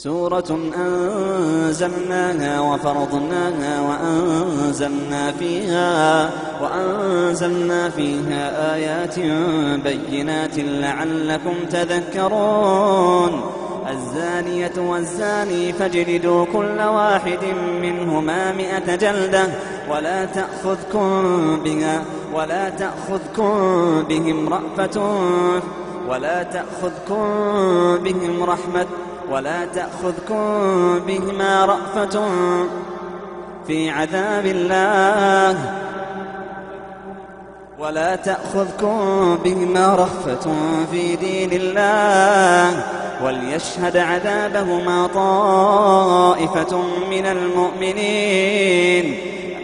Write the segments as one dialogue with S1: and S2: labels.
S1: سورة أنزلناها وفرضناها وأنزلنا فيها آيات بينات لعلكم تذكرون. الزانية والزاني فاجلدوا كل واحد منهما 100 جلدة ولا تأخذكم بهما رأفة في عذاب الله ولا تأخذكم بهما رأفة في دين الله وليشهد عذابهما طائفة من المؤمنين.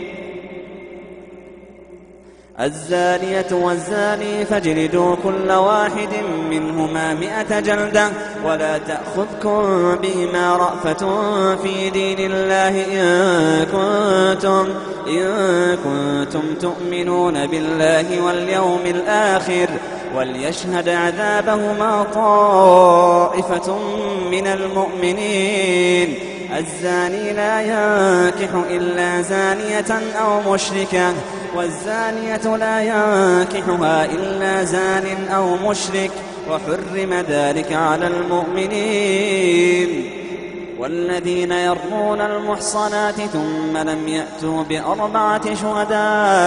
S1: الزانية والزاني فاجلدوا كل واحد منهما 100 جلدة ولا تأخذكم بهما رأفة في دين الله إن كنتم تؤمنون بالله واليوم الآخر وليشهد عذابهما طائفة من المؤمنين. الزاني لا ينكح إلا زانية أو مشركة والزانية لا ينكحها إلا زان أو مشرك وحرم ذلك على المؤمنين. والذين يرمون المحصنات ثم لم يأتوا ب4 شهداء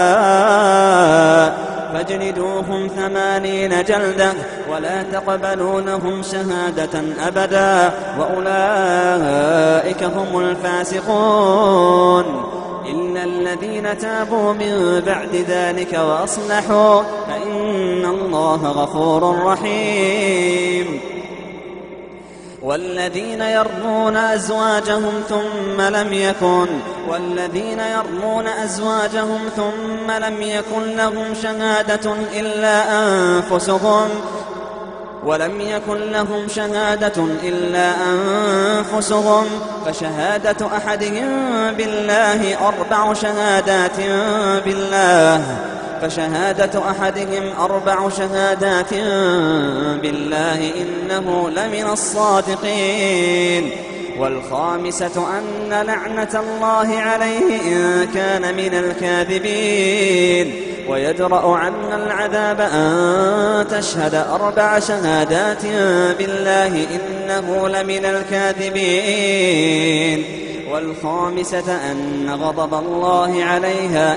S1: فاجلدوهم 80 جلدة ولا تقبلوا لهم شهادة أبدا وأولئك هم الفاسقون إلا الذين تابوا من بعد ذلك وأصلحوا فإن الله غفور رحيم. والذين يرمون أزواجهم ثم لم يكن لهم شهادة إلا أنفسهم فشهادة أحدهم بالله 4 شهادات بالله إنه لمن الصادقين. والخامسة أن لعنة الله عليه إن كان من الكاذبين ويدرأ عنا العذاب أن تشهد 4 شهادات بالله إنه لمن الكاذبين. والخامسة أن غضب الله عليها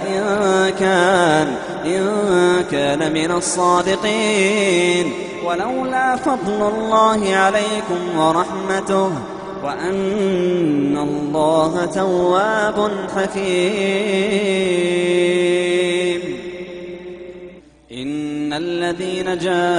S1: إن كان من الصادقين. ولولا فضل الله عليكم ورحمته وأن الله تواب حكيم. إن الذين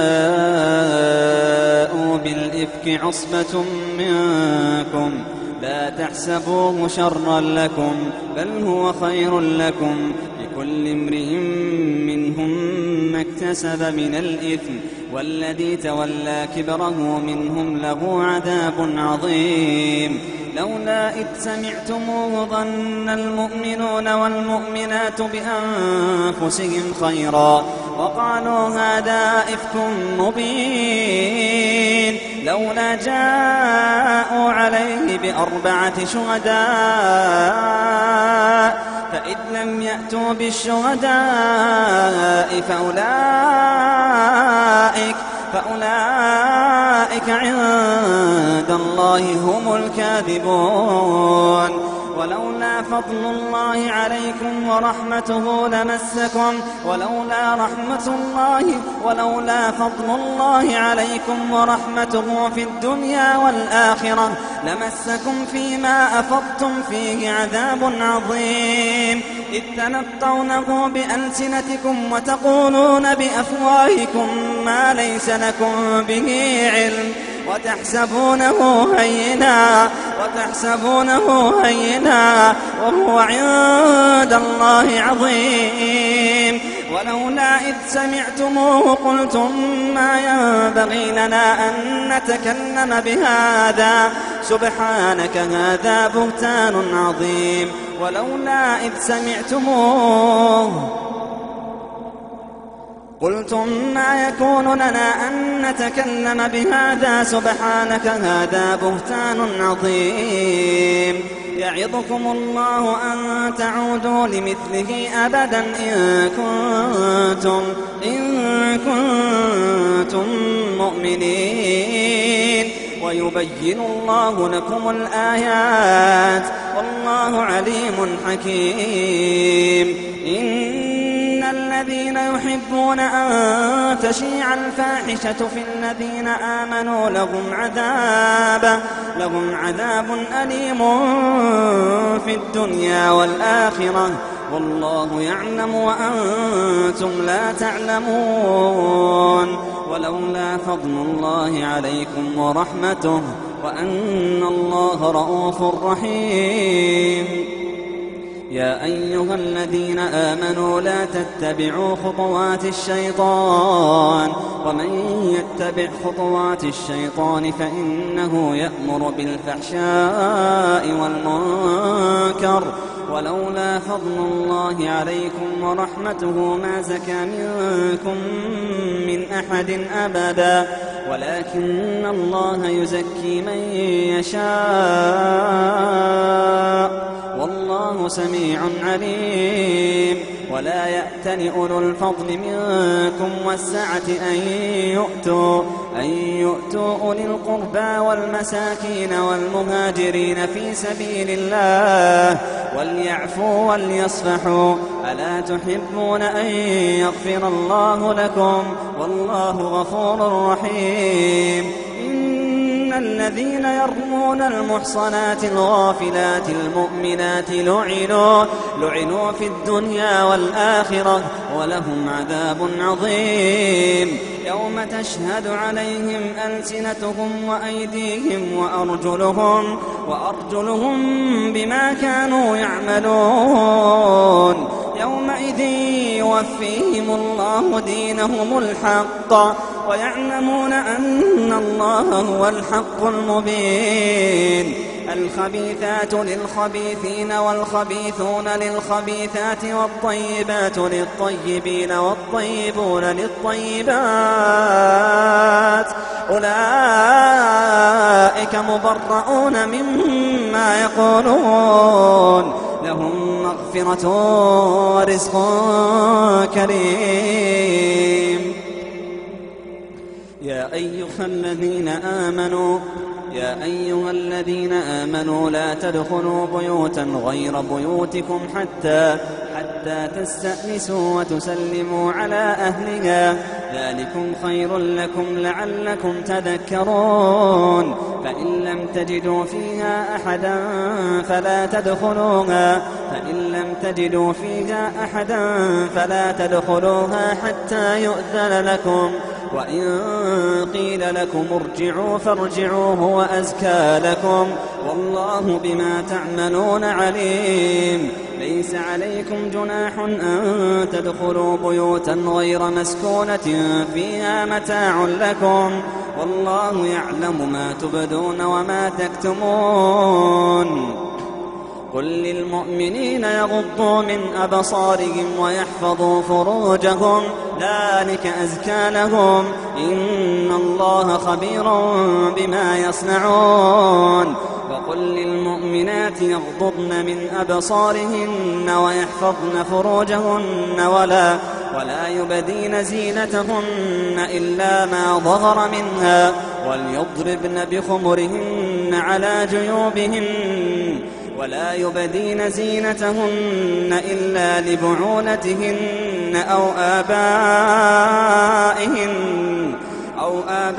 S1: جاءوا بالإفك عصبة منكم لا تحسبوه شرا لكم بل هو خير لكم لكل امرئ منهم ما اكتسب من الإثم والذي تولى كبره منهم له عذاب عظيم. لولا إذ سمعتموه ظن المؤمنون والمؤمنات بأنفسهم خيرا وقالوا هذا إفك مبين. لولا جاءوا عليه ب4 شهداء فإذ لم يأتوا بالشهداء فأولئك عند الله هم الكاذبون. ولولا فضل الله عليكم ورحمته لمسكم ولولا فضل الله عليكم ورحمته في الدنيا والآخرة لمسكم فيما أفضتم فيه عذاب عظيم إذ تنطونه بألسنتكم وتقولون بأفواهكم ما ليس لكم به علم وتحسبونه هينا وهو عند الله عظيم. ولولا إذ سمعتموه قلتم ما ينبغي لنا أن نتكلم بهذا سبحانك هذا بهتان عظيم. قلتم ما يكون لنا أن نتكلم بهذا سبحانك هذا بهتان عظيم يعظكم الله أن تعودوا لمثله أبدا إن كنتم مؤمنين ويبين الله لكم الآيات والله عليم حكيم. إن الذين يحبون أن تشيع الفاحشة في الذين آمنوا لهم عذاب أليم في الدنيا والآخرة والله يعلم وأنتم لا تعلمون. ولولا فضل الله عليكم ورحمته وأن الله رؤوف رحيم. يا أيها الذين آمنوا لا تتبعوا خطوات الشيطان ومن يتبع خطوات الشيطان فإنه يأمر بالفحشاء والمنكر ولولا فضل الله عليكم ورحمته ما زكى منكم من أحد أبدا ولكن الله يزكي من يشاء والله سميع عليم. ولا يأتل أولو الفضل منكم والسعة أن يؤتوا أولي القربى والمساكين والمهاجرين في سبيل الله وليعفوا وليصفحوا ألا تحبون أن يغفر الله لكم والله غفور رحيم. إن الذين يرمون المحصنات الغافلات المؤمنات لعنوا في الدنيا والآخرة ولهم عذاب عظيم. يوم تشهد عليهم ألسنتهم وأيديهم وأرجلهم بما كانوا يعملون يومئذ يوفيهم الله دينهم الحق ويعلمون أن الله هو الحق المبين. الخبيثات للخبيثين والخبيثون للخبيثات والطيبات للطيبين والطيبون للطيبات أولئك مبرؤون مما يقولون لهم مغفرة ورزق كريم. يا أيها الذين آمنوا لا تدخلوا بيوتا غير بيوتكم حتى تستأنسوا وتسلموا على أهلها ذلكم خير لكم لعلكم تذكرون. فإن لم تجدوا فيها أحدا فلا تدخلوها حتى يؤذن لكم وإن قيل لكم ارجعوا فارجعوا هو أزكى لكم والله بما تعملون عليم. ليس عليكم جناح أن تدخلوا بيوتا غير مسكونة فيها متاع لكم والله يعلم ما تبدون وما تكتمون. قل للمؤمنين يغضوا من أبصارهم ويحفظوا فروجهم ذلك أزكى لهم إن الله خبير بما يصنعون. وقل للمؤمنات يغضضن من أبصارهن ويحفظن فروجهن ولا يبدين زينتهن إلا ما ظهر منها وليضربن بخمرهن على جيوبهن ولا يبدين زينتهن إلا لبعولتهن أو آبائهن أو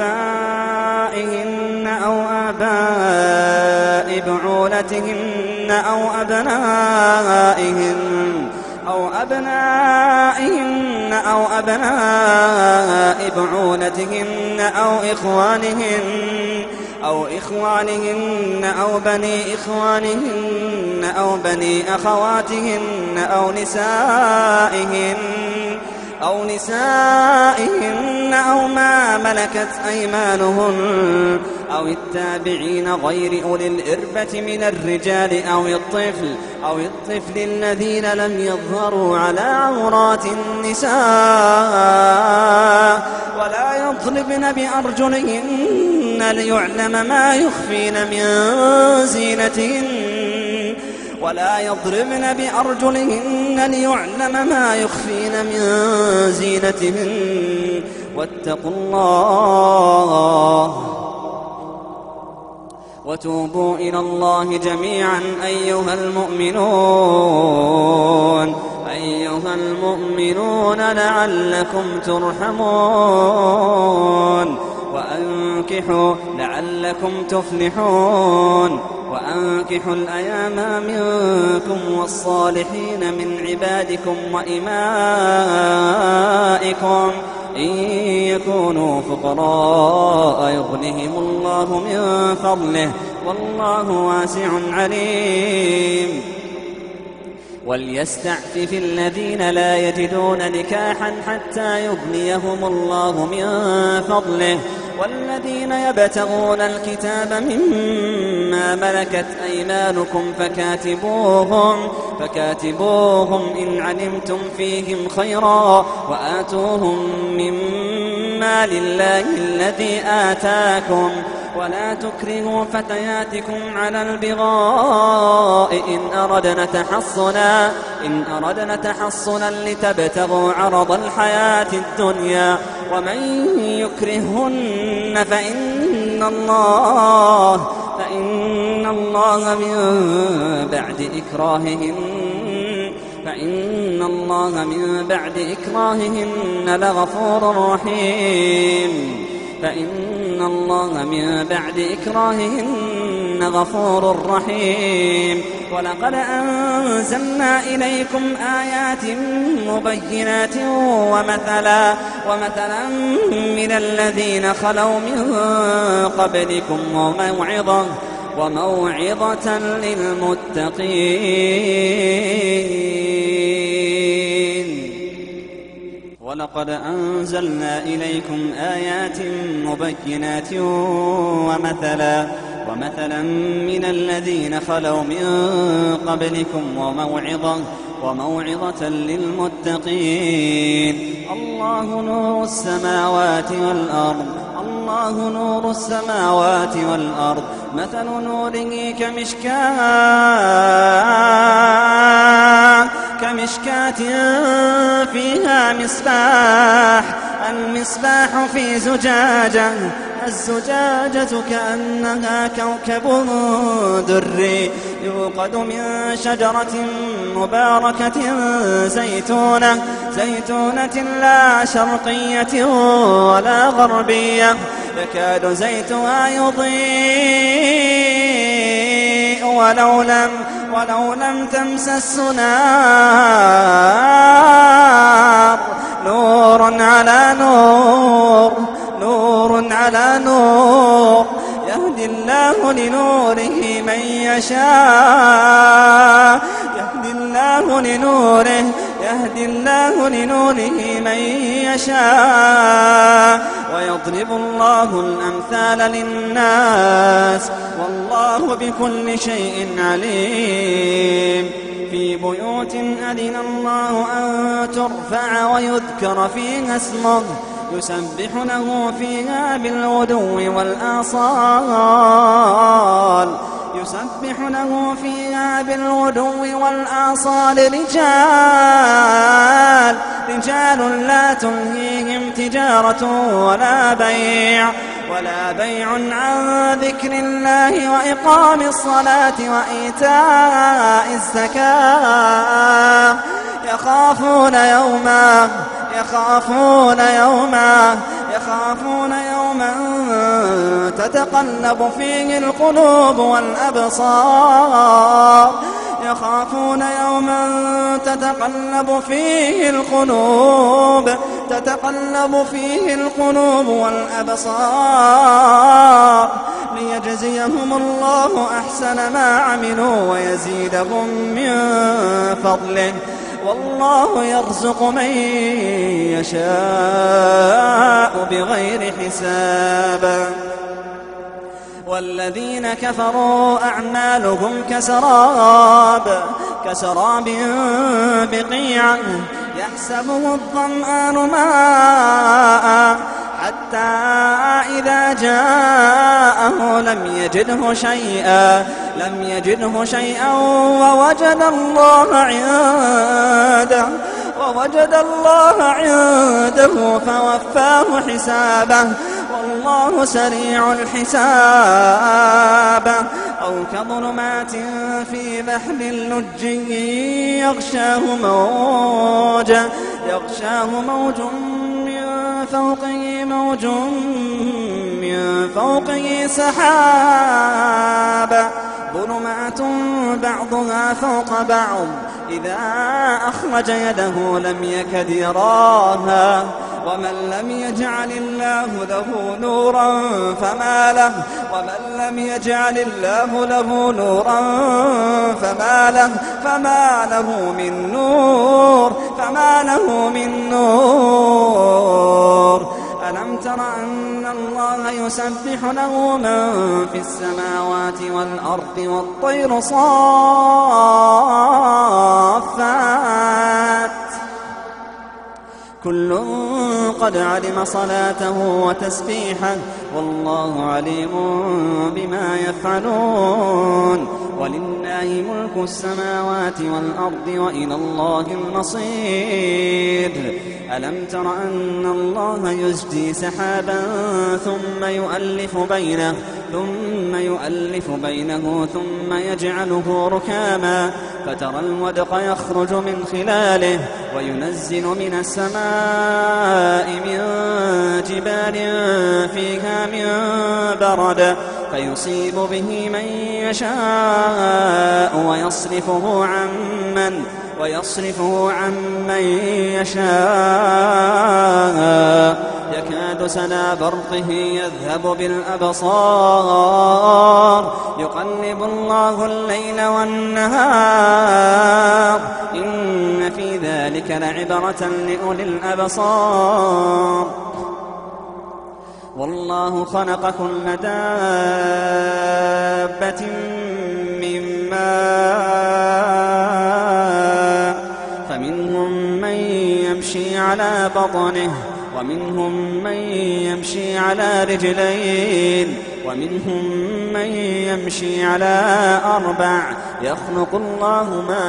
S1: آباء بعولتهن أو أبناء بعولتهن أو إخوانهن أو بني إخوانهن أو بني أخواتهن أو نسائهن أو ما ملكت أيمانهن أو التابعين غير أولي الإربة من الرجال أو الطفل الذين لم يظهروا على عورات النساء ولا يضربن بأرجلهن ليعلم ما يخفين من زينتهن واتقوا الله وتوبوا إلى الله جميعا أيها المؤمنون لعلكم ترحمون لعلكم تفلحون وأنكحوا الأيام منكم والصالحين من عبادكم وإمائكم إن يكونوا فقراء يغنهم الله من فضله والله واسع عليم. وليستعفف الذين لا يجدون نكاحا حتى يغنيهم الله من فضله والذين يبتغون الكتاب مما ملكت أيمانكم فكاتبوهم إن علمتم فيهم خيرا وآتوهم مما لله الذي آتاكم ولا تكرهوا فتياتكم على البغاء إن أردنا تحصنا لتبتغوا عرض الحياة الدنيا ومن يكرهن فإن الله من بعد إكراههن لغفور رحيم. ولقد أنزلنا إليكم آيات مبينات ومثلا من الذين خلوا من قبلكم وموعظة للمتقين. ولقد أنزلنا إليكم آيات مبينات ومثلا من الذين خلوا من قبلكم وموعظة للمتقين. الله نور السماوات والأرض مثل نوره كمشكاة فيها المصباح في زجاجة الزجاجة كأنها كوكب دري يوقد من شجرة مباركة زيتونة لا شرقية ولا غربية يكاد زيتها يضيء ولو لم تمسس نار نور على نور يهدي الله لنوره من يشاء ويضرب الله الأمثال للناس والله بكل شيء عليم. في بيوت أذن الله أن ترفع ويذكر فيها اسمه يسبح له فيها بالغدو والآصال رجال لا تلهيهم تجارة ولا بيع عن ذكر الله وإقام الصلاة وإيتاء الزكاة يخافون يوما تتقلب فيه القلوب والأبصار ليجزيهم الله أحسن ما عملوا ويزيدهم من فضله والله يرزق من يشاء بغير حساب. والذين كفروا أعمالهم كسراب بقيعة يحسبه الظمآن ماء حتى إذا جاءه لم يجده شيئا ووجد الله عنده فوفاه حسابه والله سريع الحساب. أو كظلمات في بحر لجي يغشاه موج من فوقه سحاب ظلمات بعضها فوق بعض إذا أخرج يده لم يكد يراها ومن لم يجعل الله له نورا فما له من نور. ألم تر أن الله يسبح له من في السماوات والأرض والطير صافات كل قد علم صلاته وتسبيحه والله عليم بما يفعلون. ولله ملك السماوات والأرض وإلى الله المصير. ألم تر أن الله يزجي سحابا ثم يؤلف بينه ثم يجعله ركاما فترى الودق يخرج من خلاله وينزل من السماء من جبال فيها من برد فيصيب به من يشاء ويصرفه عن من يشاء يكاد سنا برقه يذهب بالأبصار يقلب الله الليل والنهار إن في ذلك لعبرة لأولي الأبصار. والله خلق كل دابة من ماء فمنهم من يمشي على بطنه ومنهم من يمشي على رجلين ومنهم من يمشي على 4 يخلق الله ما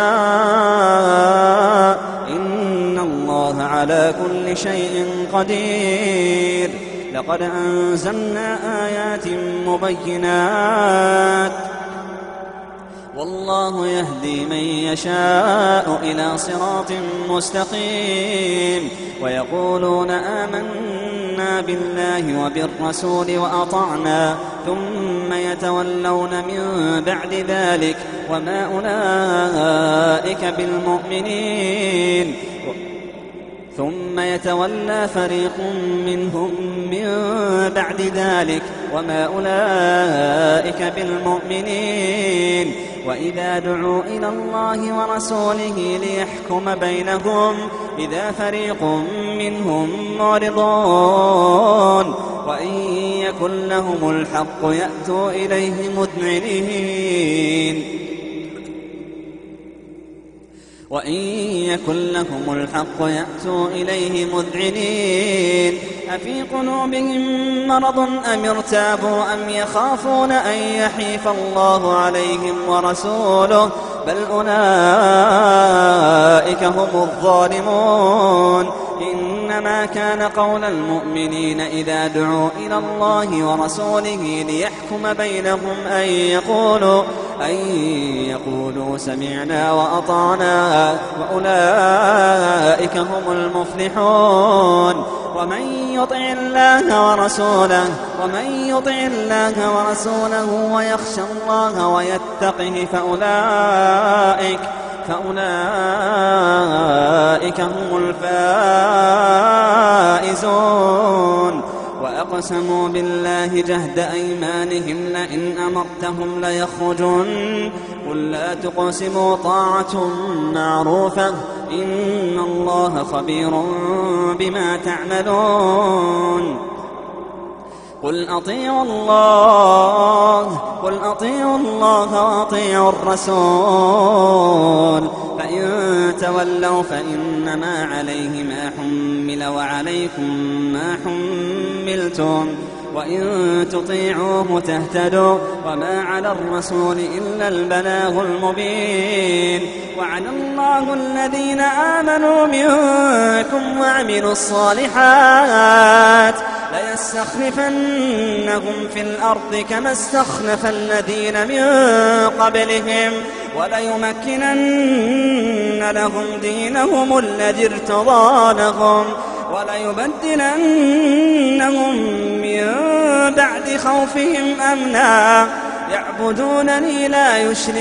S1: يشاء إن الله على كل شيء قدير. لقد أنزلنا آيات مبينات والله يهدي من يشاء إلى صراط مستقيم. ويقولون آمنا بالله وبالرسول وأطعنا ثم يتولون من بعد ذلك وما أولئك بالمؤمنين. ثم يتولى فريق منهم من بعد ذلك وما أولئك بالمؤمنين. وإذا دعوا إلى الله ورسوله ليحكم بينهم إذا فريق منهم معرضون وإن يكن لهم الحق يأتوا إليه مذعنين أفي قلوبهم مرض أم ارتابوا أم يخافون أن يحيف الله عليهم ورسوله بل أولئك هم الظالمون. إنما كان قول المؤمنين إذا دعوا إلى الله ورسوله ليحكم بينهم أن يقولوا سمعنا وأطعنا وأولئك هم المفلحون. ومن يطع الله ورسوله ويخشى الله ويتقه فأولئك هم الفائزون. وأقسموا بالله جهد أيمانهم لئن أمرتهم ليخرجن قل لا تقسموا طاعة معروفة إن الله خبير بما تعملون. قل أطيعوا الله وأطيعوا الرسول فإن تولوا فإنما عليه ما حمل وعليكم ما حملتم وإن تطيعوه تهتدوا وما على الرسول إلا البلاغ المبين. وعد الله الذين آمنوا منكم وعملوا الصالحات ليستخلفنهم في الأرض كما استخلف الذين من قبلهم وليمكنن لهم دينهم الذي ارتضى لهم وليبدلنهم من بعد خوفهم أمنا يعبدونني لا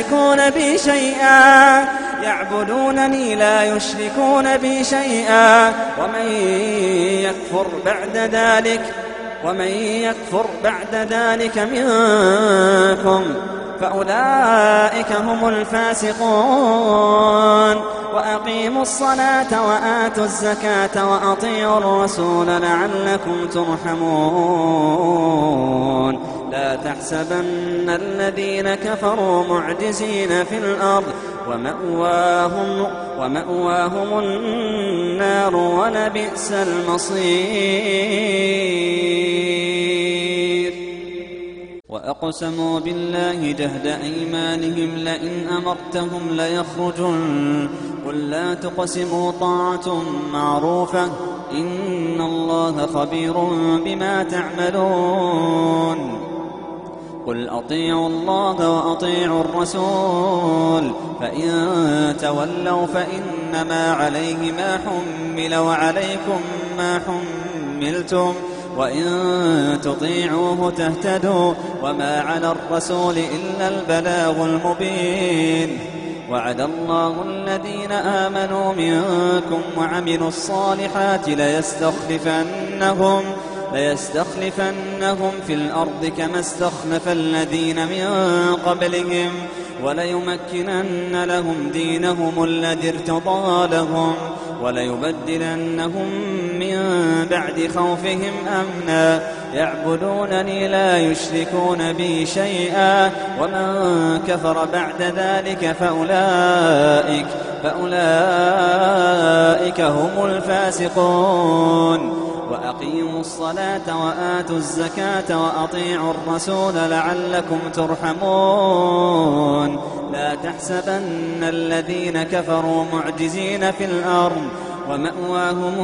S1: يشركون بي شيئا ومن يكفر بعد ذلك منكم فأولئك هم الفاسقون. وأقيموا الصلاة وآتوا الزكاة وأطيعوا الرسول لعلكم ترحمون. لا تحسبن الذين كفروا معجزين في الأرض ومأواهم النار ولبئس المصير. وأقسموا بالله جهد أيمانهم لئن أمرتهم ليخرجن قل لا تقسموا طاعة معروفة إن الله خبير بما تعملون. قل أطيعوا الله وأطيعوا الرسول فإن تولوا فإنما عليه ما حمل وعليكم ما حملتم وإن تطيعوه تهتدوا وما على الرسول إلا البلاغ المبين. وعد الله الذين آمنوا منكم وعملوا الصالحات ليستخلفنهم في الأرض كما استخلف الذين من قبلهم وليمكنن لهم دينهم الذي ارتضى لهم وليبدلنهم من بعد خوفهم أمنا يعبدونني لا يشركون بي شيئا ومن كفر بعد ذلك فأولئك هم الفاسقون. وأقيموا الصلاة وآتوا الزكاة وأطيعوا الرسول لعلكم ترحمون. لا تحسبن الذين كفروا معجزين في الأرض ومأواهم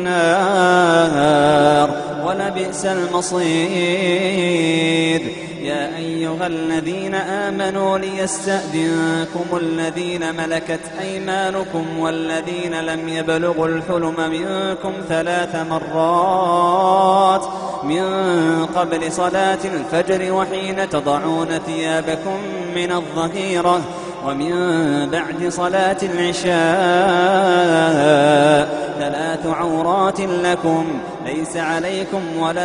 S1: النار ولبئس المصير. يا أيها الذين آمنوا ليستأذنكم الذين ملكت أيمانكم والذين لم يبلغوا الحلم منكم 3 مرات من قبل صلاة الفجر وحين تضعون ثيابكم من الظهيرة ومن بعد صلاة العشاء 3 عورات لكم ليس عليكم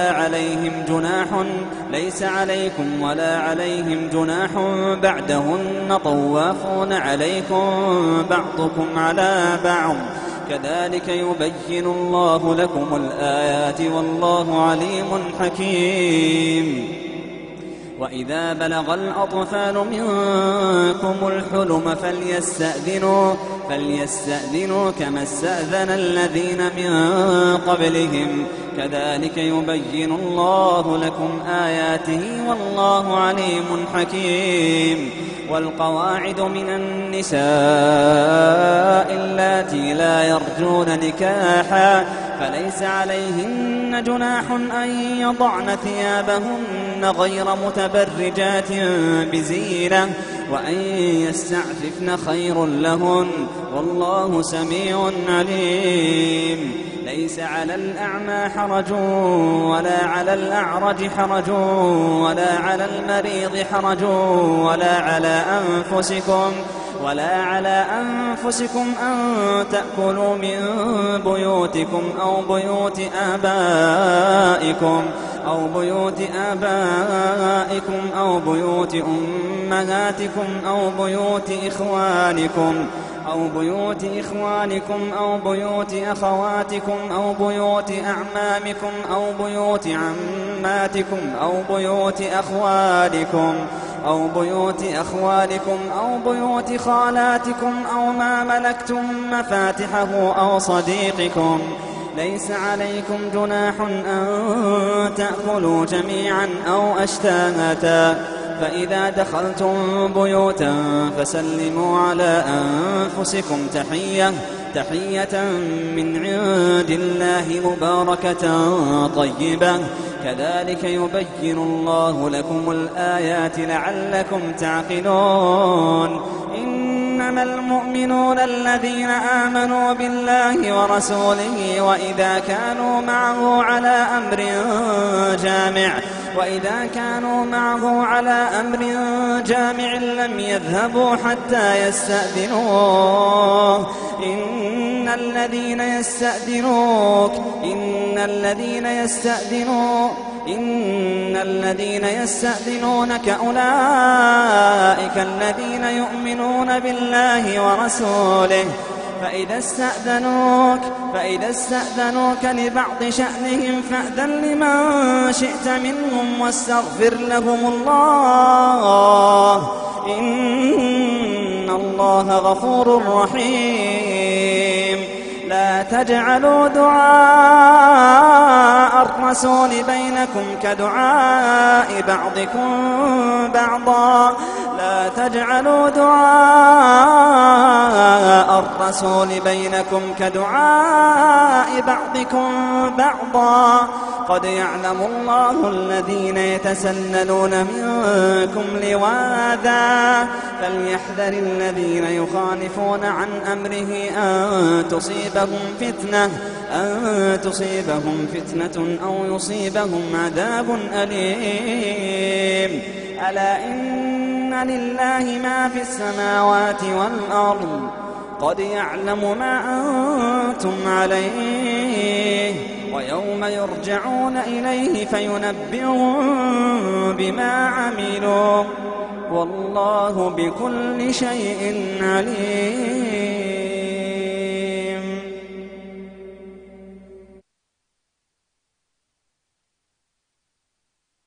S1: ولا عليهم جناح بعدهن طوافون عليكم بعضكم على بعض كذلك يبين الله لكم الآيات والله عليم حكيم. وإذا بلغ الأطفال منكم الحلم فليستأذنوا كما استأذن الذين من قبلهم كذلك يبين الله لكم آياته والله عليم حكيم. والقواعد من النساء اللاتي لا يرجون نكاحا فليس عليهن جناح أن يضعن ثيابهن غير متبرجات بزينة وأن يستعففن خير لهن والله سميع عليم. ليس على الأعمى حرج ولا على الأعرج حرج ولا على المريض حرج ولا على أنفسكم أن تأكلوا من بيوتكم أو بيوت آبائكم أو بيوت أمهاتكم أو بيوت إخوانكم أو بيوت إخوانكم أو بيوت أخواتكم أو بيوت أعمامكم أو بيوت عماتكم أو بيوت أخوالكم أو بيوت خالاتكم أو ما ملكتم مفاتحه أو صديقكم. ليس عليكم جناح أن تأكلوا جميعا أو أشتاتا، فإذا دخلتم بيوتا فسلموا على أنفسكم تحية من عند الله مباركة طيبة، كذلك يبين الله لكم الآيات لعلكم تعقلون. إنما المؤمنون الذين آمنوا بالله ورسوله وإذا كانوا معه على أمر جامع لم يذهبوا حتى يستأذنوه. إن الذين يستأذنونك أولئك الذين يؤمنون بالله ورسوله، فإذا استأذنوك لبعض شأنهم فأذن لمن شئت منهم واستغفر لهم الله، إن الله غفور رحيم. لا تجعلوا دعاء الرسول بينكم كدعاء بعضكم بعضا، قد يعلم الله الذين يتسللون منكم لواذا، فليحذر الذين يخالفون عن أمره أن تصيبهم فتنة أو يصيبهم عذاب أليم. ألا إن لله ما في السماوات والأرض، قد يعلم ما أنتم عليه، ويوم يرجعون إليه فينبئهم بما عملوا، والله بكل شيء عليم.